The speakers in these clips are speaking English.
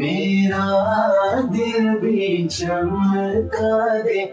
मेरा दिल भी चमका दे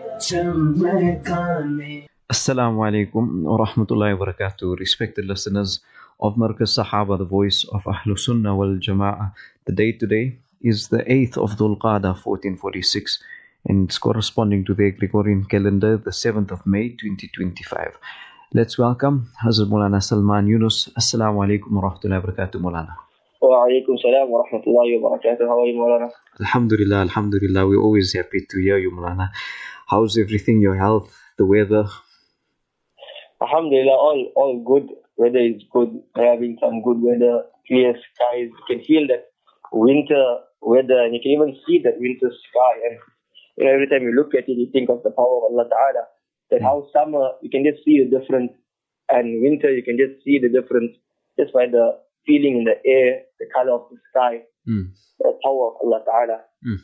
चमकाने. Assalamu alaikum wa rahmatullahi wa barakatuh. Respected listeners of Markaz Sahaba, the voice of Ahlus Sunnah wal Jama'ah. The date today is the 8th of Dhul Qa'dah 1446, and it's corresponding to the Gregorian calendar, the 7th of May 2025. Let's welcome Hazrat Maulana Salman Yunus. Assalamu alaikum wa rahmatullahi wa barakatuh, Maulana. Wa alaikum salam wa rahmatullahi wa barakatuh. How are you, Maulana? Alhamdulillah, alhamdulillah. We're always happy to hear you, Maulana. How's everything, your health, the weather? Alhamdulillah, all good. Weather is good. We're having some good weather, clear skies. You can feel that winter weather, and you can even see that winter sky. And every time you look at it, you think of the power of Allah Ta'ala. That how summer, you can just see the difference, and winter, you can just see the difference just by the feeling in the air, the color of the sky, the power of Allah Ta'ala.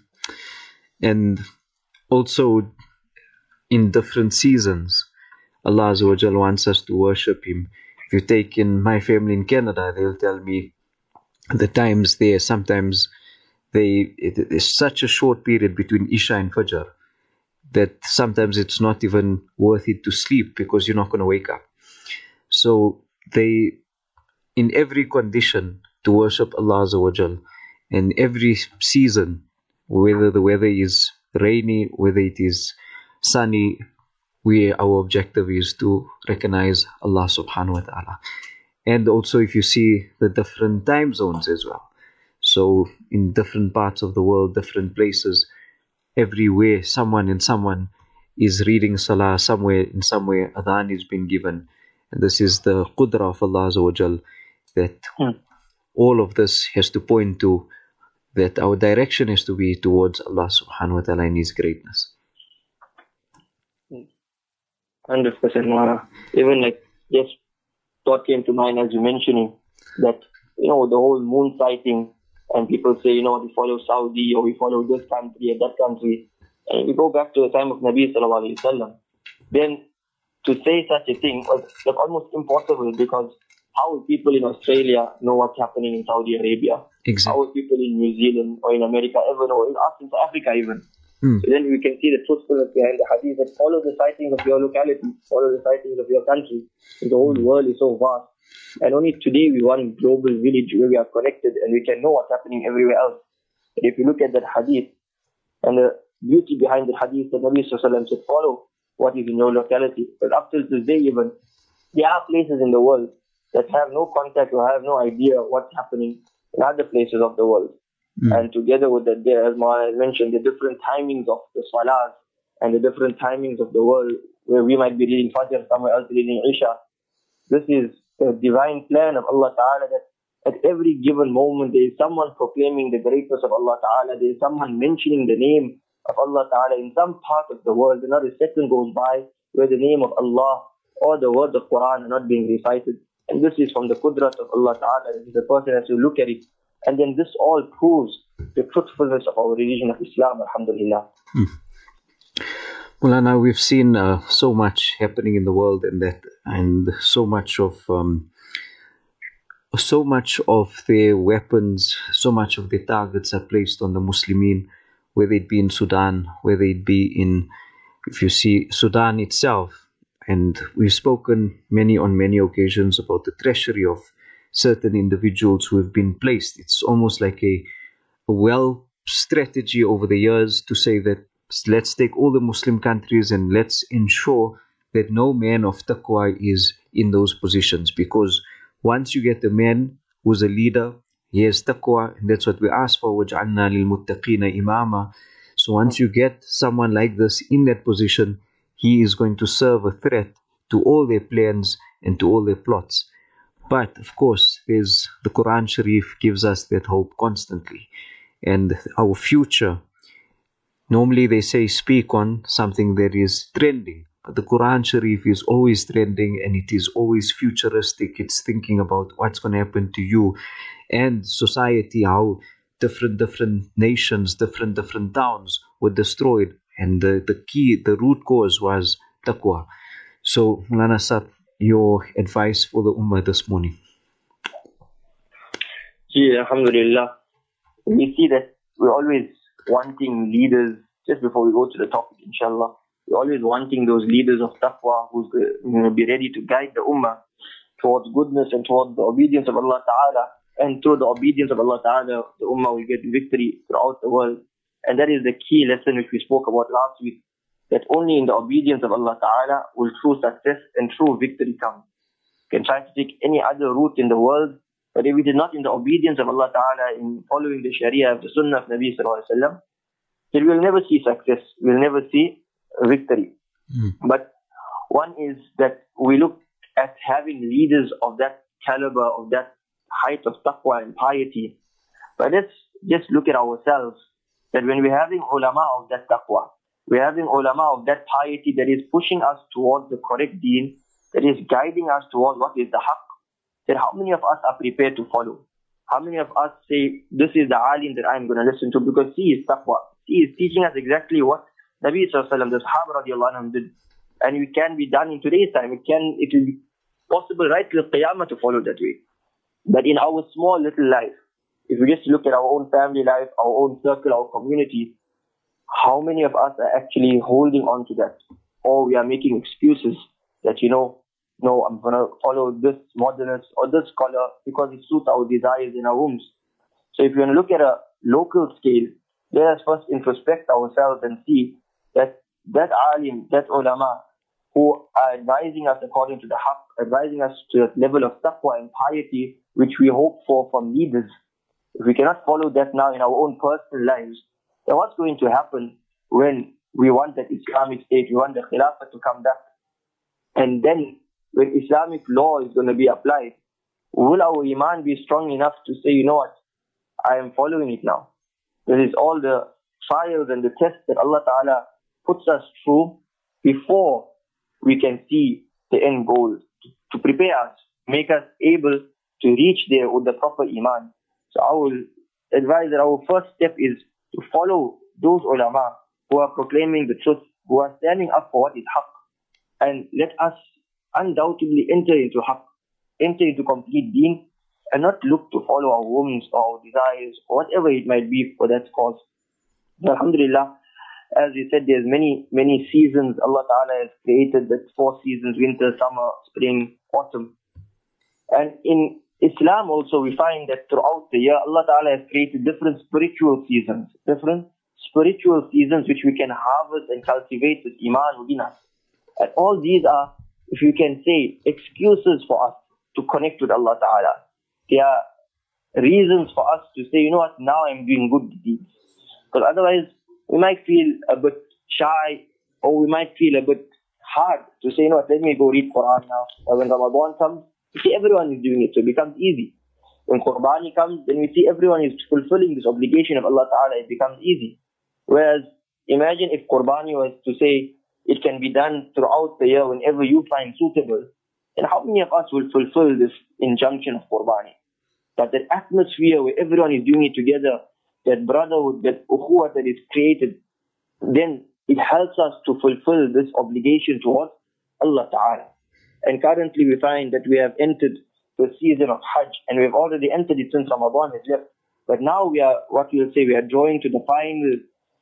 And also, in different seasons, Allah Azza wa Jal wants us to worship Him. If you take in my family in Canada, they'll tell me the times there, sometimes there's such a short period between Isha and Fajr that sometimes it's not even worth it to sleep because you're not going to wake up. So they, in every condition, to worship Allah Azza wa Jal, and every season, whether the weather is rainy, whether it is sunny, our objective is to recognize Allah subhanahu wa ta'ala. And also if you see the different time zones as well. So in different parts of the world, different places, everywhere someone is reading salah, somewhere adhan is being given. And this is the qudra of Allah Azza wa Jal, that all of this has to point to that our direction has to be towards Allah subhanahu wa ta'ala and His greatness. 100%, Mara. Even like just thought came to mind as you mentioning that, the whole moon sighting, and people say, we follow Saudi or we follow this country or that country. And we go back to the time of Nabi Sallallahu Alaihi Wasallam. Then to say such a thing was like almost impossible, because how will people in Australia know what's happening in Saudi Arabia? Exactly. How will people in New Zealand or in America ever know, in us in South Africa even? So then we can see the truthfulness behind the hadith, that follow the sightings of your locality, follow the sightings of your country. The whole world is so vast. And only today we want a global village where we are connected and we can know what's happening everywhere else. And if you look at that hadith and the beauty behind the hadith, the Nabi Sallallahu Alaihi Wasallam said, follow what is in your locality. But up till today even, there are places in the world that have no contact or have no idea what's happening in other places of the world. And together with that, there, as Maulana has mentioned, the different timings of the salahs and the different timings of the world, where we might be reading Fajr, somewhere else reading Isha. This is the divine plan of Allah Ta'ala, that at every given moment there is someone proclaiming the greatness of Allah Ta'ala, there is someone mentioning the name of Allah Ta'ala in some part of the world, and not a second goes by where the name of Allah or the words of Quran are not being recited. And this is from the qudrat of Allah Ta'ala. The person has to look at it. And then this all proves the truthfulness of our religion of Islam, alhamdulillah. Maulana, we've seen so much happening in the world, and so much of their weapons, so much of their targets are placed on the Muslimin, whether it be in Sudan, whether it be in, if you see Sudan itself. And we've spoken on many occasions about the treachery of certain individuals who have been placed. It's almost like a well strategy over the years to say that let's take all the Muslim countries and let's ensure that no man of taqwa is in those positions. Because once you get a man who's a leader, he has taqwa, and that's what we ask for, وَجْعَلْنَا لِلْمُتَّقِينَ إِمَامًا. So once you get someone like this in that position, he is going to serve a threat to all their plans and to all their plots. But of course, there's the Quran Sharif gives us that hope constantly. And our future, normally they say speak on something that is trending. But the Quran Sharif is always trending, and it is always futuristic. It's thinking about what's going to happen to you and society, how different nations, different towns were destroyed. And the root cause was taqwa. So, Mulana Sab, your advice for the Ummah this morning? Alhamdulillah. We see that we're always wanting leaders. Just before we go to the topic, inshallah, we're always wanting those leaders of taqwa who's going to be ready to guide the ummah towards goodness and towards the obedience of Allah Ta'ala. And through the obedience of Allah Ta'ala, the ummah will get victory throughout the world. And that is the key lesson which we spoke about last week, that only in the obedience of Allah Ta'ala will true success and true victory come. You can try to take any other route in the world, but if it is not in the obedience of Allah Ta'ala, in following the Sharia of the Sunnah of Nabi Sallallahu Alaihi Wasallam, then we'll never see success, we'll never see victory. But one is that we look at having leaders of that caliber, of that height of taqwa and piety. But let's just look at ourselves, that when we're having ulama of that taqwa, we're having ulama of that piety that is pushing us towards the correct deen, that is guiding us towards what is the haqq, then how many of us are prepared to follow? How many of us say, this is the alim that I'm going to listen to because he is taqwa. He is teaching us exactly what Nabi Sallallahu Alaihi Wasallam, the Sahaba radiallahu anhum did. And it can be done in today's time. It will be possible right till Qiyamah to follow that way. But in our small little life, if we just look at our own family life, our own circle, our community, how many of us are actually holding on to that? Or we are making excuses that, no, I'm going to follow this modernist or this scholar because it suits our desires in our homes. So if you want to look at a local scale, let us first introspect ourselves and see that alim, that ulama, who are advising us according to the haqq, advising us to that level of taqwa and piety, which we hope for from leaders. If we cannot follow that now in our own personal lives, then what's going to happen when we want that Islamic state, we want the Khilafah to come back? And then when Islamic law is going to be applied, will our iman be strong enough to say, you know what, I am following it now? There is all the trials and the tests that Allah Ta'ala puts us through before we can see the end goal, to prepare us, make us able to reach there with the proper iman. So I will advise that our first step is to follow those ulama who are proclaiming the truth, who are standing up for what is haqq. And let us undoubtedly enter into haqq, enter into complete deen, and not look to follow our whims or our desires or whatever it might be for that cause. Alhamdulillah, as we said, there's many seasons Allah Ta'ala has created. That's 4 seasons: winter, summer, spring, autumn. And in Islam also we find that throughout the year Allah Ta'ala has created different spiritual seasons which we can harvest and cultivate with iman within us. And all these are, if you can say, excuses for us to connect with Allah Ta'ala. They are reasons for us to say, you know what, now I'm doing good deeds. Because otherwise we might feel a bit shy, or we might feel a bit hard to say, you know what, let me go read Quran now. Or when Ramadan comes, we see everyone is doing it, so it becomes easy. When Qurbani comes, then we see everyone is fulfilling this obligation of Allah Ta'ala, it becomes easy. Whereas, imagine if Qurbani was to say, it can be done throughout the year whenever you find suitable, then how many of us will fulfill this injunction of Qurbani? But that atmosphere where everyone is doing it together, that brotherhood, that ukhuwah that is created, then it helps us to fulfill this obligation towards Allah Ta'ala. And currently we find that we have entered the season of Hajj, and we have already entered it since Ramadan has left. But now we are drawing to the final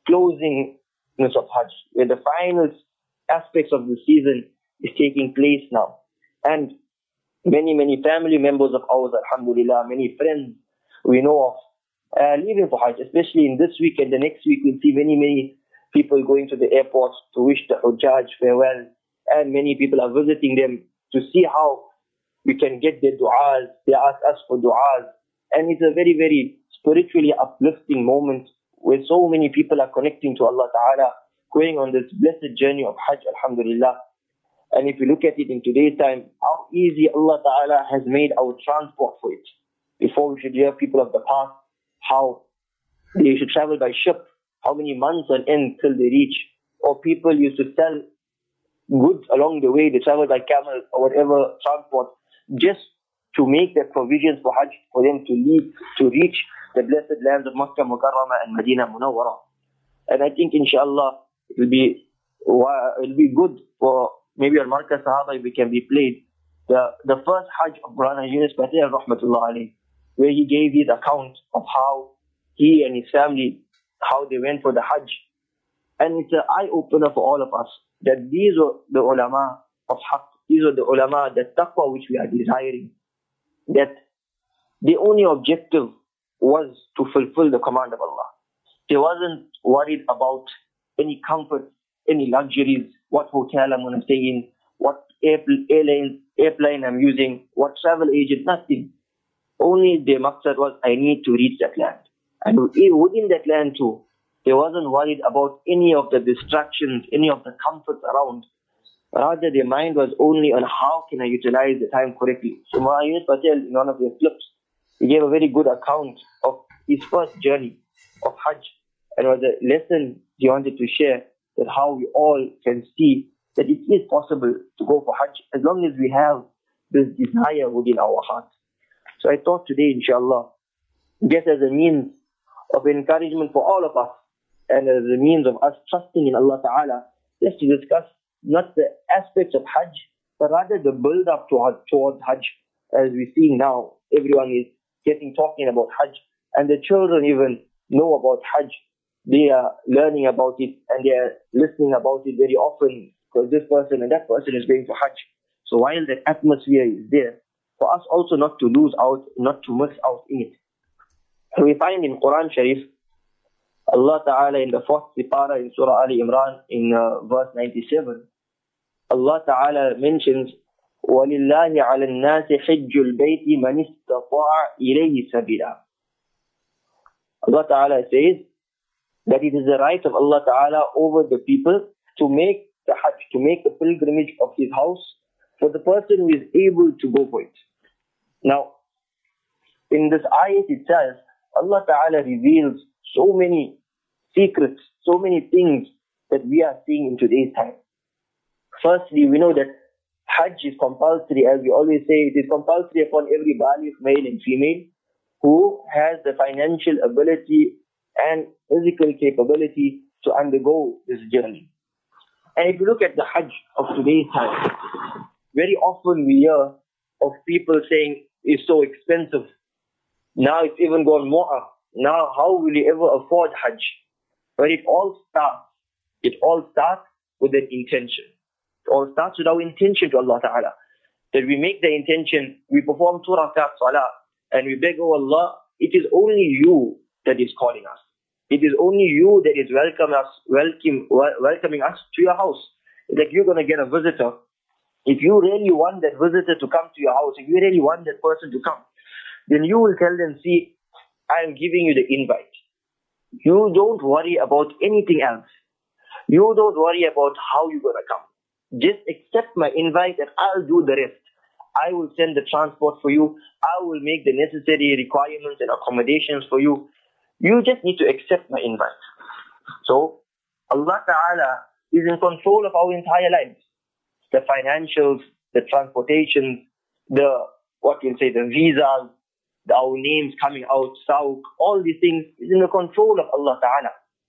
closingness of Hajj, where the final aspects of the season is taking place now. And many family members of ours, alhamdulillah, many friends we know of, leaving for Hajj, especially in this week and the next week. We'll see many people going to the airports to wish the Hujjaj farewell, and many people are visiting them to see how we can get their du'as. They ask us for du'as, and it's a very spiritually uplifting moment where so many people are connecting to Allah Ta'ala, going on this blessed journey of Hajj, alhamdulillah. And if you look at it in today's time, how easy Allah Ta'ala has made our transport for it. Before, we should hear people of the past, how they should travel by ship, how many months on end till they reach. Or people used to sell goods along the way, they travel by camel or whatever transport, just to make their provisions for Hajj, for them to reach the blessed lands of Makkah Mukarramah and Medina Munawwara. And I think inshallah it will be good for maybe on Markaz Sahaba if it can be played. The first Hajj of Maulana Yunus Patel rahmatullah alayhi, where he gave his account of how he and his family, how they went for the Hajj. And it's an eye-opener for all of us that these were the ulama of haqq, these were the ulama, the taqwa which we are desiring, that the only objective was to fulfill the command of Allah. They wasn't worried about any comfort, any luxuries, what hotel I'm going to stay in, what airplane I'm using, what travel agent, nothing. Only their maqsad was, I need to reach that land. And within that land too, they wasn't worried about any of the distractions, any of the comforts around. Rather, their mind was only on how can I utilize the time correctly. So Maharaj Patel, in one of his clips, he gave a very good account of his first journey of Hajj. And it was a lesson he wanted to share, that how we all can see that it is possible to go for Hajj as long as we have this desire within our heart. So I thought today, inshallah, just as a means of encouragement for all of us, and as a means of us trusting in Allah Ta'ala, just to discuss not the aspects of Hajj, but rather the build-up towards Hajj. As we see now, everyone is talking about Hajj, and the children even know about Hajj. They are learning about it, and they are listening about it very often, because this person and that person is going for Hajj. So while that atmosphere is there, for us also not to lose out, not to miss out in it. And we find in Quran Sharif, Allah Ta'ala in the 4th Sipara in Surah Ali Imran in verse 97, Allah Ta'ala mentions, وَلِلَّهِ عَلَى النَّاسِ حِجُّ الْبَيْتِ مَنِ اسْتَطَاعَ إِلَيْهِ سَبِيلًا. Allah Ta'ala says that it is the right of Allah Ta'ala over the people to make the Hajj, to make the pilgrimage of His house for the person who is able to go for it. Now, in this ayat itself, Allah Ta'ala reveals so many secrets, so many things that we are seeing in today's time. Firstly, we know that Hajj is compulsory, as we always say, it is compulsory upon every baligh, male and female, who has the financial ability and physical capability to undergo this journey. And if you look at the Hajj of today's time, very often we hear of people saying it's so expensive. Now it's even gone more up. Now how will you ever afford Hajj? But it all starts with an intention. It all starts with our intention to Allah Ta'ala. That we make the intention, we perform 2 rakat salah, and we beg, oh Allah, it is only you that is calling us. It is only you that is welcoming us to your house. It's like you're going to get a visitor. If you really want that visitor to come to your house, if you really want that person to come, then you will tell them, see, I am giving you the invite. You don't worry about anything else. You don't worry about how you're going to come. Just accept my invite and I'll do the rest. I will send the transport for you. I will make the necessary requirements and accommodations for you. You just need to accept my invite. So, Allah Ta'ala is in control of our entire lives. The financials, the transportation, the visas, our names coming out, Sauk, all these things is in the control of Allah Ta'ala.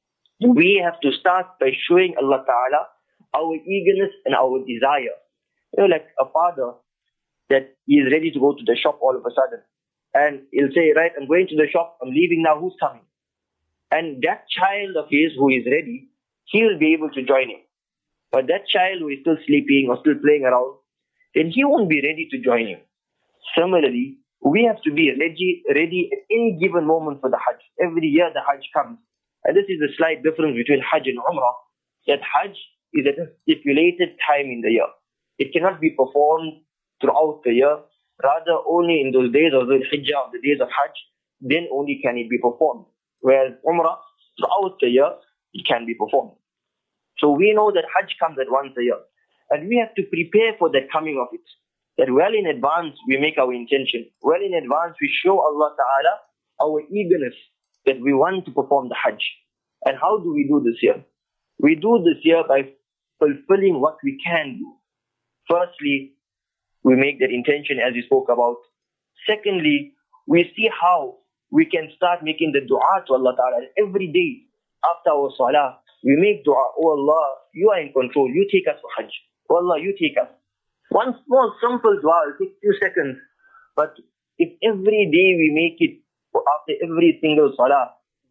We have to start by showing Allah Ta'ala our eagerness and our desire. Like a father that he is ready to go to the shop all of a sudden. And he'll say, right, I'm going to the shop, I'm leaving now, who's coming? And that child of his who is ready, he will be able to join him. But that child who is still sleeping or still playing around, then he won't be ready to join him. Similarly, we have to be ready at any given moment for the Hajj. Every year the Hajj comes. And this is the slight difference between Hajj and Umrah. That Hajj is at a stipulated time in the year. It cannot be performed throughout the year. Rather, only in those days of the Hijjah, the days of Hajj, then only can it be performed. Whereas Umrah, throughout the year, it can be performed. So we know that Hajj comes at once a year. And we have to prepare for the coming of it. That well in advance we make our intention. Well in advance we show Allah Ta'ala our eagerness that we want to perform the Hajj. And how do we do this here? We do this here by fulfilling what we can do. Firstly, we make that intention as we spoke about. Secondly, we see how we can start making the dua to Allah Ta'ala. Every day after our salah, we make dua, oh Allah, you are in control, you take us for Hajj. Oh Allah, you take us. One small simple dua will take 2 seconds. But if every day we make it after every single salah,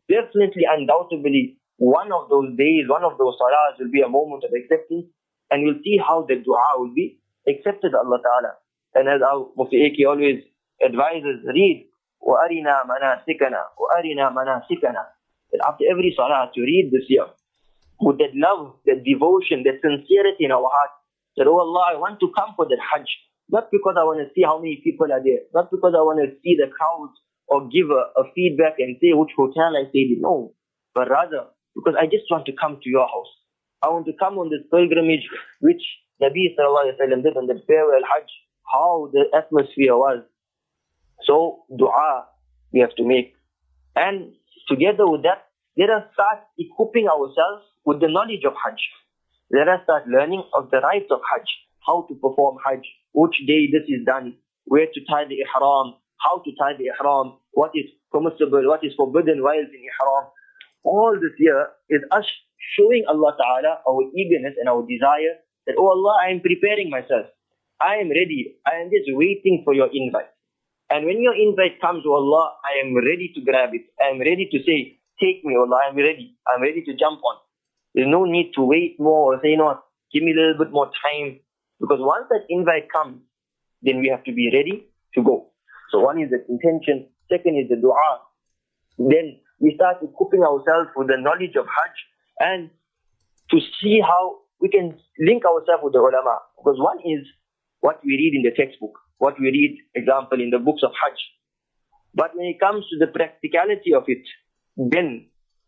definitely, undoubtedly, one of those days, one of those salahs will be a moment of acceptance, and you'll see how the dua will be accepted by Allah Ta'ala. And as our Mufti Eki always advises, read, وَأَرِنَا مَنَاسِكَنَا وَأَرِنَا مَنَاسِكَنَا. That after every salah to read this year, with that love, that devotion, that sincerity in our heart, that, oh Allah, I want to come for that Hajj. Not because I want to see how many people are there, not because I want to see the crowds or give a feedback and say which hotel I stayed in. No, but rather because I just want to come to your house. I want to come on this pilgrimage which Nabi Sallallahu Alaihi Wasallam did on the farewell Hajj, how the atmosphere was. So dua we have to make. And together with that, let us start equipping ourselves with the knowledge of Hajj. Let us start learning of the rites of Hajj, how to perform Hajj, which day this is done, where to tie the ihram, how to tie the ihram, what is permissible, what is forbidden while in ihram. All this here is us showing Allah Ta'ala our eagerness and our desire that, oh Allah, I am preparing myself. I am ready. I am just waiting for your invite. And when your invite comes, oh Allah, I am ready to grab it. I am ready to say, take me, Allah, I am ready. I am ready to jump on. There's no need to wait more or say, give me a little bit more time. Because once that invite comes, then we have to be ready to go. So one is the intention, second is the dua. Then we start equipping ourselves with the knowledge of Hajj and to see how we can link ourselves with the ulama. Because one is what we read in the textbook, what we read, example, in the books of Hajj. But when it comes to the practicality of it, then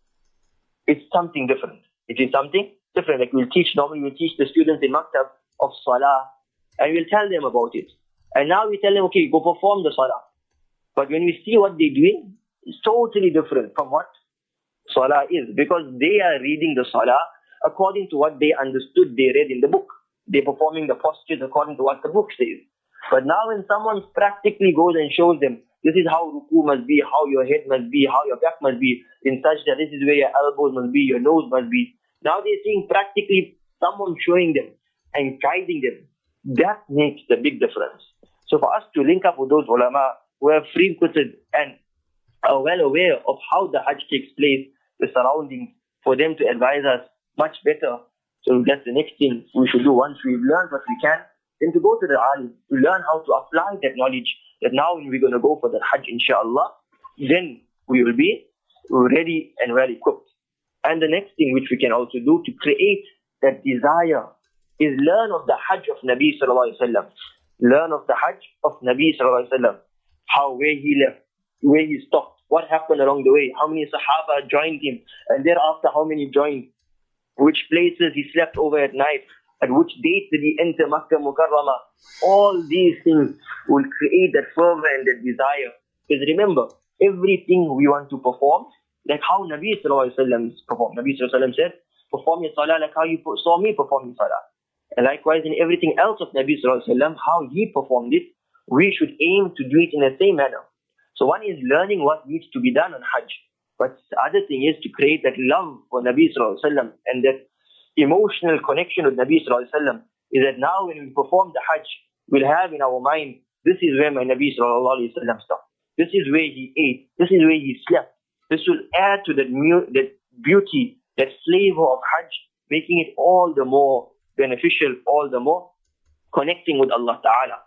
it's something different. It is something different. Like we'll teach the students in Maktab of Salah, and we'll tell them about it. And now we tell them, okay, go perform the Salah. But when we see what they're doing, it's totally different from what Salah is. Because they are reading the Salah according to what they understood, they read in the book. They're performing the postures according to what the book says. But now when someone practically goes and shows them, this is how ruku must be, how your head must be, how your back must be, in sajda, this is where your elbows must be, your nose must be. Now they're seeing practically someone showing them and guiding them. That makes the big difference. So for us to link up with those ulama who have frequented and are well aware of how the Hajj takes place, the surroundings, for them to advise us much better. So that's the next thing we should do once we've learned what we can, then to go to the alim, to learn how to apply that knowledge, that now when we're going to go for the Hajj, inshallah, then we will be ready and well equipped. And the next thing which we can also do to create that desire is learn of the Hajj of Nabi Sallallahu Alaihi Wasallam. Learn of the Hajj of Nabi Sallallahu Alaihi Wasallam. How, where he left, where he stopped, what happened along the way, how many Sahaba joined him, and thereafter how many joined, which places he slept over at night, at which date did he enter Makkah Mukarramah. All these things will create that fervor and that desire. Because remember, everything we want to perform, like how Nabi Sallallahu Alaihi Wasallam performed. Nabi Sallallahu Alaihi Wasallam said, perform your salah like how you saw me performing salah. And likewise in everything else of Nabi Sallallahu Alaihi Wasallam, how he performed it, we should aim to do it in the same manner. So one is learning what needs to be done on Hajj. But the other thing is to create that love for Nabi Sallallahu Alaihi Wasallam and that emotional connection with Nabi Sallallahu Alaihi Wasallam, is that now when we perform the Hajj, we'll have in our mind, this is where my Nabi Sallallahu Alaihi Wasallam stopped. This is where he ate. This is where he slept. This will add to that beauty, that flavor of Hajj, making it all the more beneficial, all the more connecting with Allah Ta'ala.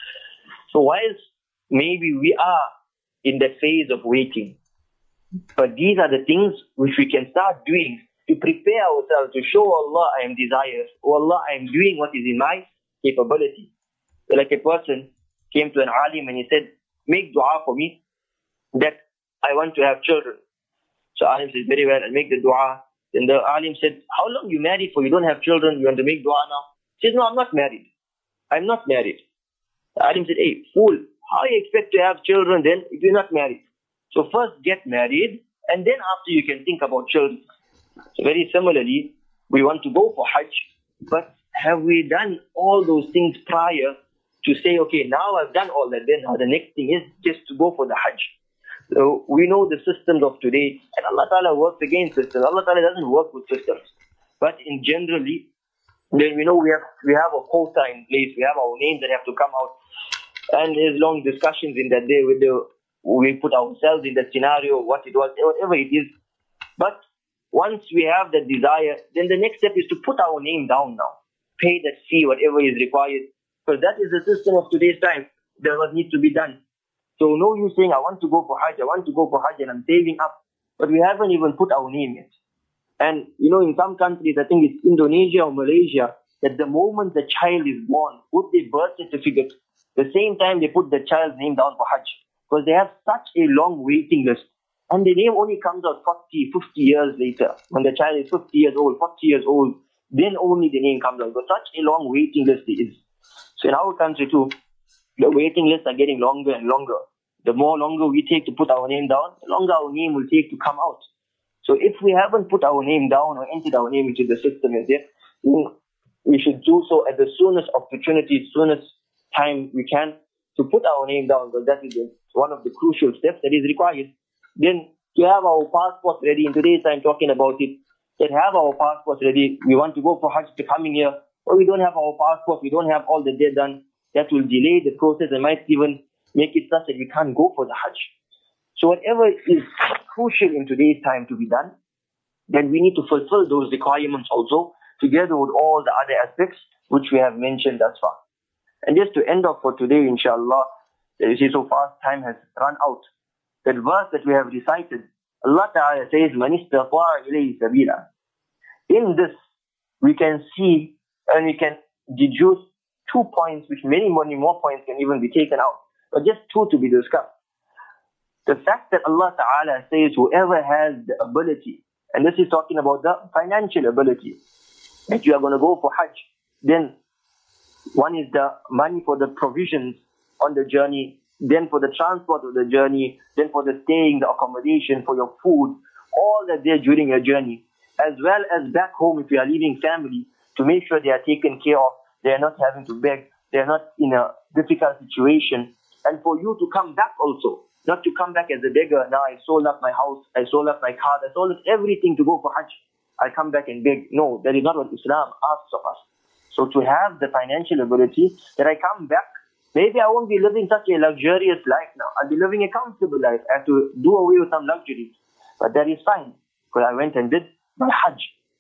So whilst maybe we are in the phase of waiting, but these are the things which we can start doing to prepare ourselves to show Allah I am desirous, or Allah I am doing what is in my capability. So like a person came to an alim and he said, make dua for me that I want to have children. So alim said, very well, I'll make the dua. Then the alim said, how long you married for? You don't have children, you want to make dua now? He says, no, I'm not married. I'm not married. The alim said, hey, fool, how you expect to have children then if you're not married? So first get married, and then after you can think about children. So very similarly, we want to go for Hajj, but have we done all those things prior to say, okay, now I've done all that, then now the next thing is just to go for the Hajj. So we know the systems of today, and Allah Ta'ala works against systems. Allah Ta'ala doesn't work with systems. But in generally, then we know we have a quota in place, we have our names that have to come out, and there's long discussions in that day with we put ourselves in that scenario, what it was, whatever it is. But once we have that desire, then the next step is to put our name down now. Pay that fee, whatever is required. Because that is the system of today's time. That what needs to be done. So no use saying, I want to go for Hajj, and I'm saving up. But we haven't even put our name yet. And in some countries, I think it's Indonesia or Malaysia, that the moment the child is born, with the birth certificate, the same time they put the child's name down for Hajj. Because they have such a long waiting list. And the name only comes out 40, 50 years later. When the child is 50 years old, 40 years old, then only the name comes out. But such a long waiting list it is. So in our country too, the waiting lists are getting longer and longer. The more longer we take to put our name down, the longer our name will take to come out. So if we haven't put our name down or entered our name into the system as yet, we should do so at the soonest opportunity, soonest time we can to put our name down, because that is one of the crucial steps that is required. Then to have our passport ready, in today's time talking about it, that have our passport ready, we want to go for Hajj to coming year, or we don't have our passport, we don't have all the day done, that will delay the process and might even make it such that we can't go for the Hajj. So whatever is crucial in today's time to be done, then we need to fulfill those requirements also, together with all the other aspects which we have mentioned thus far. And just to end off for today, inshallah, you see so far time has run out. That verse that we have recited, Allah Ta'ala says, مَنِ اسْتَطَاعَ إِلَيْهِ سَبِيلًا. In this, we can see and we can deduce 2 points, which many more points can even be taken out. But just 2 to be discussed. The fact that Allah Ta'ala says, whoever has the ability, and this is talking about the financial ability, that you are going to go for Hajj, then one is the money for the provisions on the journey, then for the transport of the journey, then for the staying, the accommodation, for your food, all that there during your journey, as well as back home if you are leaving family, to make sure they are taken care of, they are not having to beg, they are not in a difficult situation, and for you to come back also, not to come back as a beggar. Now I sold up my house, I sold up my car, I sold up everything to go for Hajj, I come back and beg. No, that is not what Islam asks of us. So to have the financial ability, that I come back, maybe I won't be living such a luxurious life now. I'll be living a comfortable life. I have to do away with some luxuries. But that is fine, because I went and did my Hajj.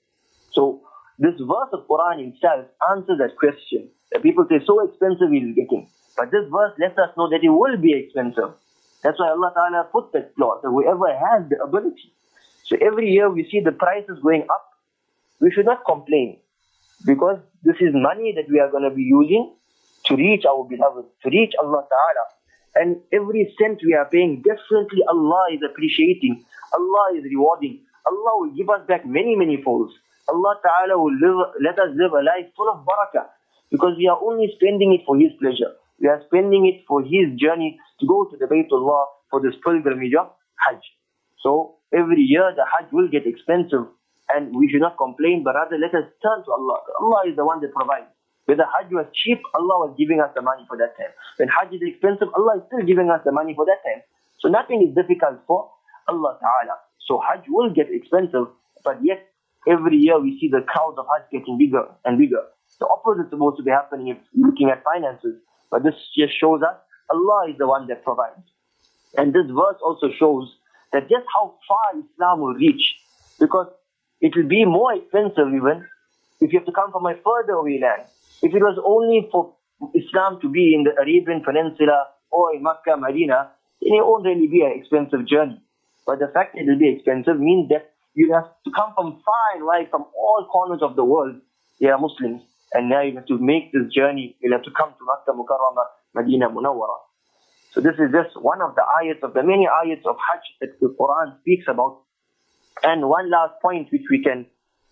So this verse of Quran itself answers that question. That people say, so expensive it is getting. But this verse lets us know that it will be expensive. That's why Allah Ta'ala put that clause, that whoever has the ability. So every year we see the prices going up. We should not complain, because this is money that we are going to be using to reach our beloved, to reach Allah Ta'ala. And every cent we are paying, definitely Allah is appreciating. Allah is rewarding. Allah will give us back many folds. Allah Ta'ala will let us live a life full of barakah, because we are only spending it for His pleasure. We are spending it for His journey to go to the Baytullah for this pilgrimage of Hajj. So every year the Hajj will get expensive, and we should not complain, but rather let us turn to Allah. Allah is the one that provides. When the Hajj was cheap, Allah was giving us the money for that time. When Hajj is expensive, Allah is still giving us the money for that time. So nothing is difficult for Allah Ta'ala. So Hajj will get expensive, but yet every year we see the crowds of Hajj getting bigger and bigger. The opposite is supposed to be happening if looking at finances. But this just shows us Allah is the one that provides. And this verse also shows that just how far Islam will reach. Because it will be more expensive even if you have to come from a further away land. If it was only for Islam to be in the Arabian Peninsula or in Makkah, Medina, then it won't really be an expensive journey. But the fact that it will be expensive means that you have to come from far and wide, from all corners of the world. They are Muslims. And now you have to make this journey. You'll have to come to Makkah Mukarramah, Medina Munawwara. So this is just one of the ayats of the many ayats of Hajj that the Quran speaks about. And one last point which we can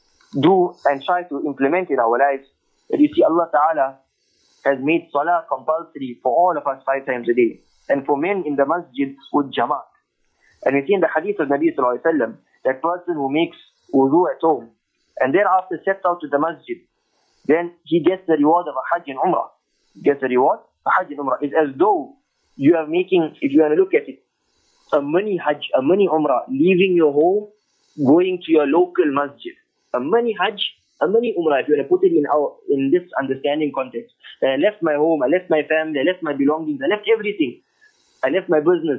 do and try to implement in our lives, that you see Allah Ta'ala has made Salah compulsory for all of us 5 times a day. And for men in the masjid with Jamaat. And we see in the hadith of Nabi Sallallahu Alaihi Wasallam, that person who makes wudu at home and thereafter steps out to the masjid, then he gets the reward of a Hajj and Umrah. Gets the reward of Hajj and Umrah. It's as though you are making, if you want to look at it, a mini Hajj, a mini Umrah, leaving your home, going to your local masjid. A mini Hajj, a mini Umrah, if you want to put it in this understanding context. I left my home, I left my family, I left my belongings, I left everything. I left my business.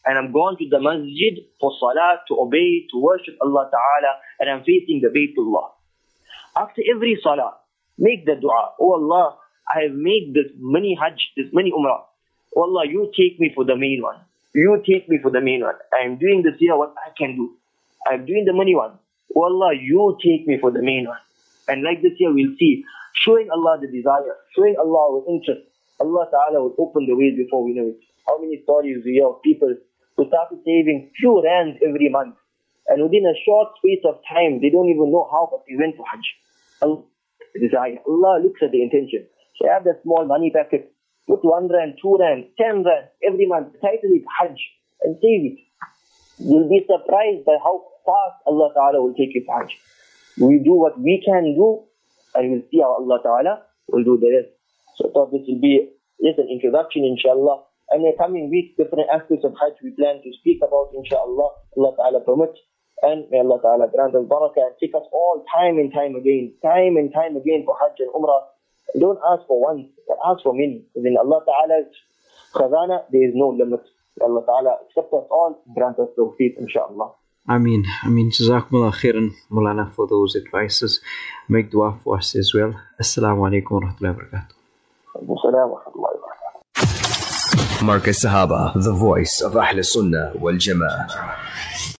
and I'm gone to the masjid for salah, to obey, to worship Allah Ta'ala, and I'm facing the Baytullah. After every salah, make the dua. Oh Allah, I have made this many hajj, this many umrah. Oh Allah, you take me for the main one. You take me for the main one. I am doing this year what I can do. I am doing the money one. Oh Allah, you take me for the main one. And like this year we'll see, showing Allah the desire, showing Allah our interest, Allah Ta'ala will open the ways before we know it. How many stories we hear of people who started saving few rands every month, and within a short space of time, they don't even know how, but they went to Hajj. Allah, desire. Allah looks at the intention. So have that small money packet, put 1 rand, 2 rand, 10 rand every month, title it Hajj, and save it. You'll be surprised by how fast Allah Ta'ala will take you to Hajj. We do what we can do, and we'll see how Allah Ta'ala will do the rest. So I thought this will be just an introduction, inshallah. And in the coming weeks, different aspects of Hajj we plan to speak about, inshallah. Allah Ta'ala permits. And may Allah Ta'ala grant us barakah and take us all time and time again for Hajj and Umrah. Don't ask for one, but ask for many. Because in Allah Ta'ala's khazana, there is no limit. May Allah Ta'ala accept us all, grant us tawfiq, inshallah. Ameen. Jazakumullah khairan, Mulana, for those advices. Make dua for us as well. Assalamu alaikum wa rahmatullahi wa barakatuh. Markaz Sahaba, the voice of Ahl Sunnah wal Jama'ah.